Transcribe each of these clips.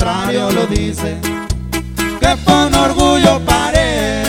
contrario lo dice, que con orgullo paré.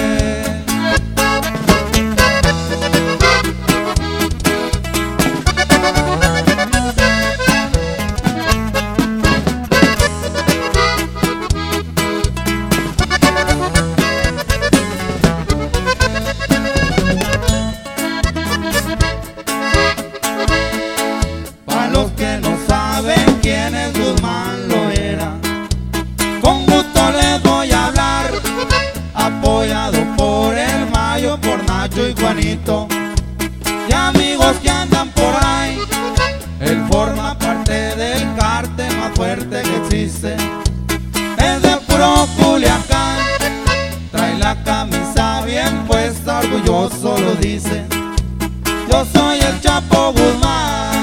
Para los que no saben quién es Guzmán Loera, con gusto les voy a hablar, apoyado por el Mayo, por Nacho y Juanito, y amigos que andan por ahí. Él forma parte del cártel más fuerte que existe, es de puro Culiacán, trae la camisa bien puesta, orgulloso lo dice, yo soy el Chapo Guzmán.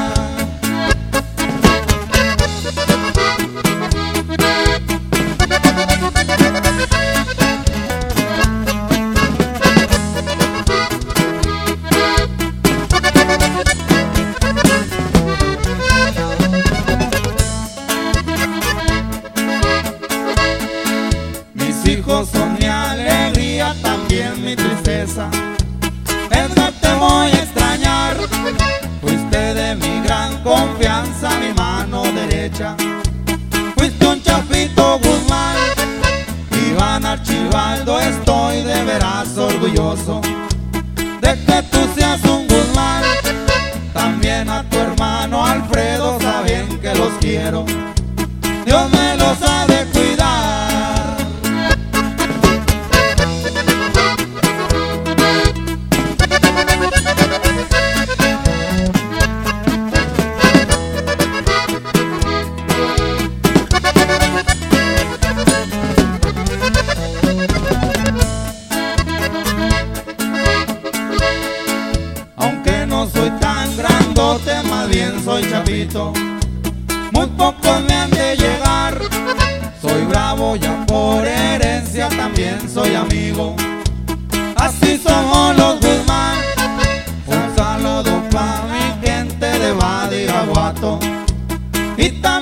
Hijos son mi alegría, también mi tristeza. Edgar, te voy a extrañar, fuiste de mi gran confianza, mi mano derecha. Fuiste un Chapito Guzmán, Iván Archibaldo, estoy de veras orgulloso de que tú seas un Guzmán. También a tu hermano Alfredo, saben que los quiero, Dios me los ha de cuidar. Aunque no soy tan grandote, más bien soy chapito, muy pocos me han de llegar. Soy bravo ya por herencia, también soy amigo, así somos los Guzmán. Un saludo pa' mi gente de Badiraguato y también